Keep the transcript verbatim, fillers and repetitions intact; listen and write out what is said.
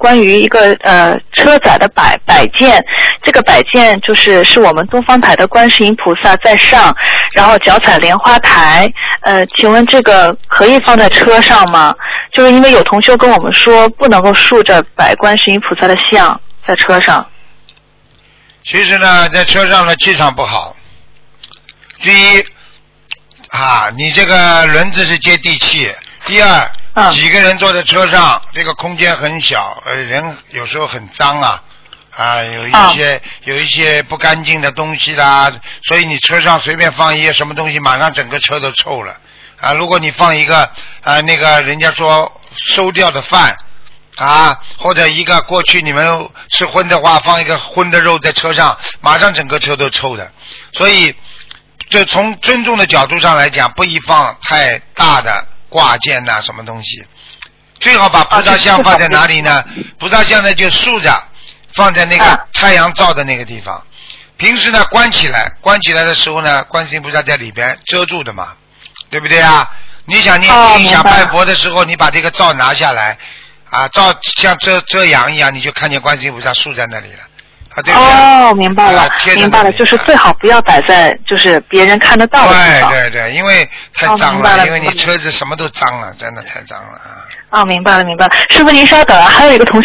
关于一个呃车载的摆摆件，这个摆件就是是我们东方台的观世音菩萨在上，然后脚踩莲花台，呃，请问这个可以放在车上吗？就是因为有同修跟我们说不能够竖着摆观世音菩萨的像在车上。 其实呢，在车上的气场不好。第一啊，你这个轮子是接地气。第二，嗯、几个人坐在车上，这个空间很小，呃，人有时候很脏啊，啊，有一些、嗯、有一些不干净的东西啦，所以你车上随便放一些什么东西，马上整个车都臭了啊。如果你放一个啊，那个人家说馊掉的饭啊，或者一个过去你们吃荤的话，放一个荤的肉在车上，马上整个车都臭的。所以，这从尊重的角度上来讲，不宜放太大的挂件呐、啊，什么东西，最好把菩萨像放在哪里呢？菩萨像呢就竖着，放在那个太阳照的那个地方。平时呢关起来，关起来的时候呢，观世音菩萨在里边遮住的嘛，对不对啊？你想念经、想拜佛的时候，你把这个罩拿下来，啊，罩像遮遮阳一样，你就看见观世音菩萨竖在那里了。啊、对哦，明白了，啊、明白了，就是最好不要摆在就是别人看得到的地方。 对对对，因为太脏了，哦、因为你车子什么都脏了，真的太脏了啊。 哦，明白了，明白了。师傅您稍等啊，还有一个同学